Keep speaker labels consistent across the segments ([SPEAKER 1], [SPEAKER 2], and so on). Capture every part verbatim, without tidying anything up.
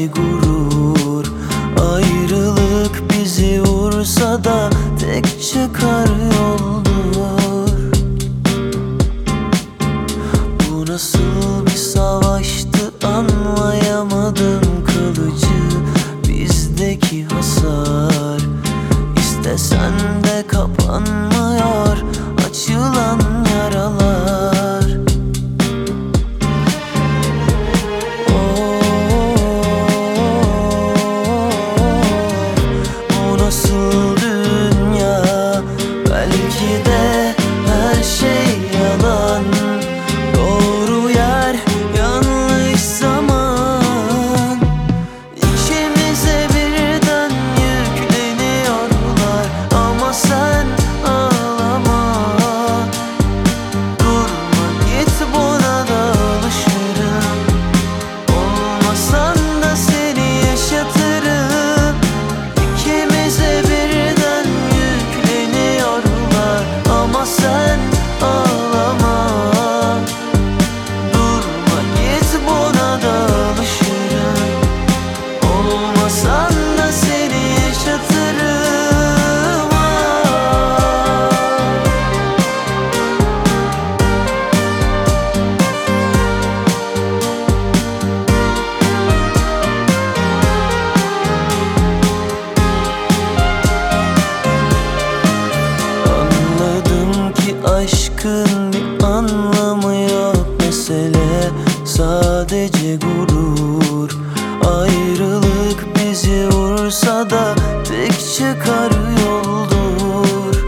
[SPEAKER 1] gurur. Ayrılık bizi vursa da tek çıkar yoldur. Bu nasıl bir savaştı anlayamadım, kalıcı bizdeki hasar. İstesen de kapanmıyor açılan yaralar. Nasıl dünya? Belki de her şey yalan. Doğru yer, yanlış zaman. İkimize birden yükleniyorlar. Ama sen ağlama, durma git, buna da alışırım. Olmasan da seni yaşatırım. İkimize birden yükleniyorlar. Ama sen ağlama, durma git, buna da alışırım. Olmasan da seni yaşatırım. Anladım ki aşkın bir anlamı yok. Mesele sadece gurur. Ayrılık bizi vursa da tek çıkar yoldur.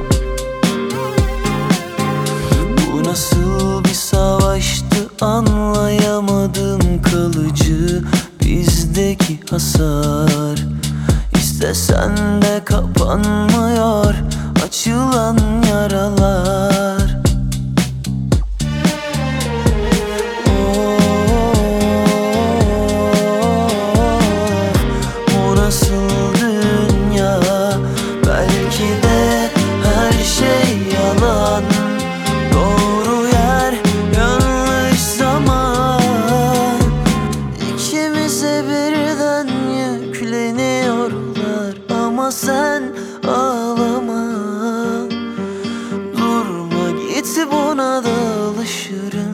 [SPEAKER 1] Bu nasıl bir savaştı anlayamadım, kalıcı bizdeki hasar. İstesen de kapanmıyor açılan yaralar. Bu nasıl dünya? Belki de her şey yalan. Doğru yer, yanlış zaman. İkimize birden yükleniyorlar. Ama sen ağlama, durma git, buna da alışırım.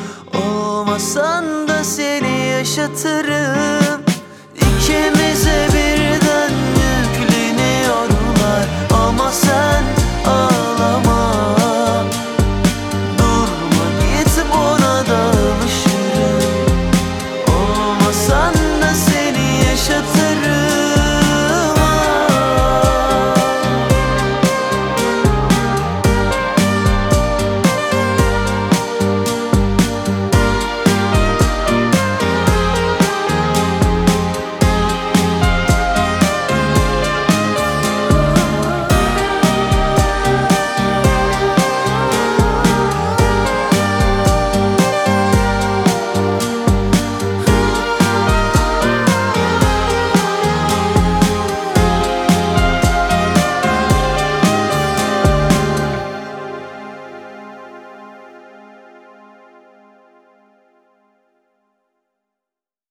[SPEAKER 1] Olmasan da seni yaşatırım. İkimize